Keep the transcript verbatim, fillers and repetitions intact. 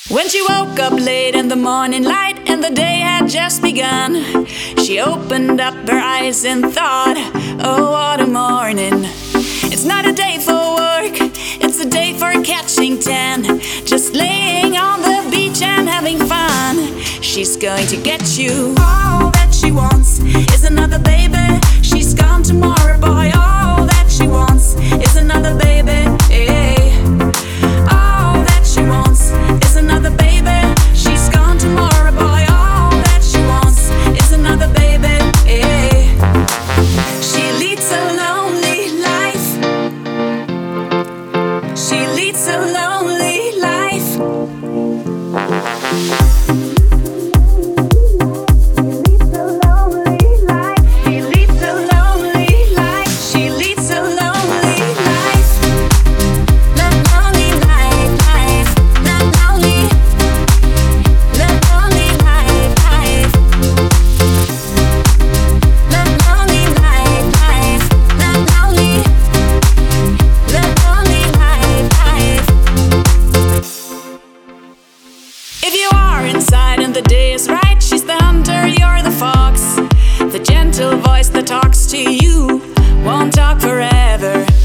When she woke up late in the morning light and the day had just begun, she opened up her eyes and thought, oh, what a morning. It's not a day for work, it's a day for catching tan, just laying on the beach and having fun. She's going to get you. All that she wants is another baby. She's gone tomorrow, boy. All that she wants is another baby. Hey. All that she wants is another baby. She's gone tomorrow, boy. All that she wants is another baby. Hey. She leads a lonely life. She leads a lonely life. If you are inside and the day is right, she's the hunter, you're the fox. The gentle voice that talks to you won't talk forever.